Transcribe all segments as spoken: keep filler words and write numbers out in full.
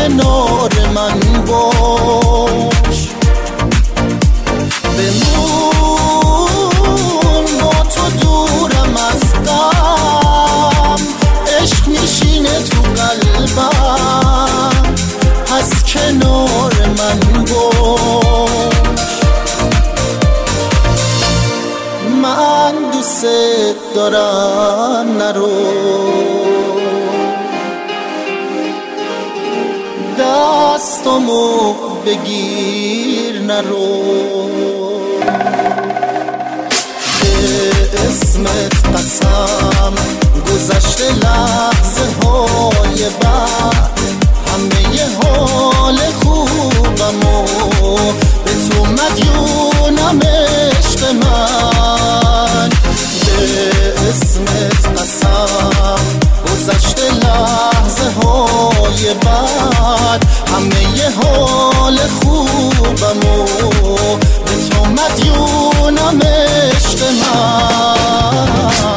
کنار من باش. بمون با تو دورم از غم، عشق میشینه تو قلبم، پس کنار من باش. من دوست دارم نرو، دستامو بگیر نرو، به اسمت قسم گذشته لحظه های بعد، همه ی حال خوبمو به تو مدیونم عشق من. به اسمت قسم گذشته لحظه های بعد، همه ی حال خوبمو به تو مدیونم عشق من.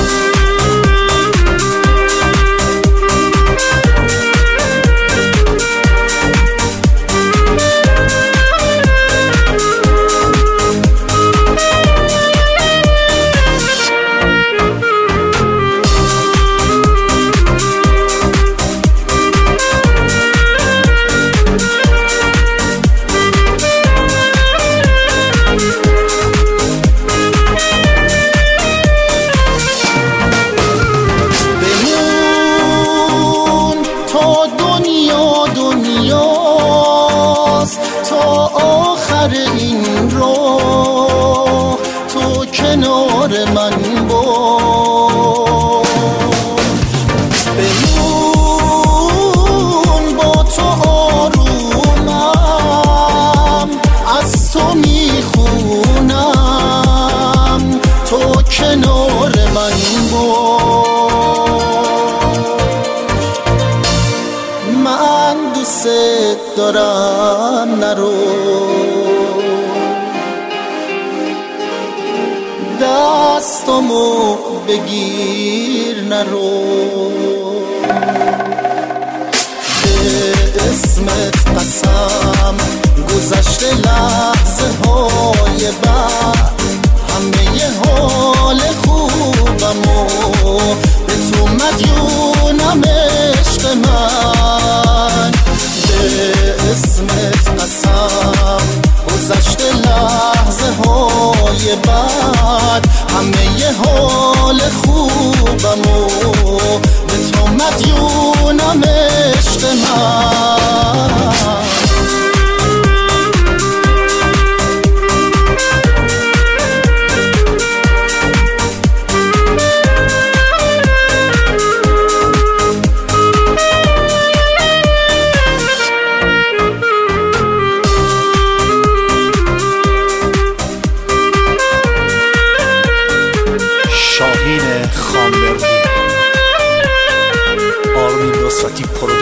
تا آخر این راه تو کنار من باش. بمون با تو آرومم، از تو میخونم، تو کنار من باش. من دوست دارم نرو، دستامو بگیر نرو، به اسمت قسم گذشته لحظه های بعد، همه ی حال خوبمو به تو مدیونم عشق من. به اسمت قسم گذشته لحظه های بعد، همه ی حال خوبمو به تو مدیونم عشق من. شاهین خانلردی، آرمین نصرتی پرو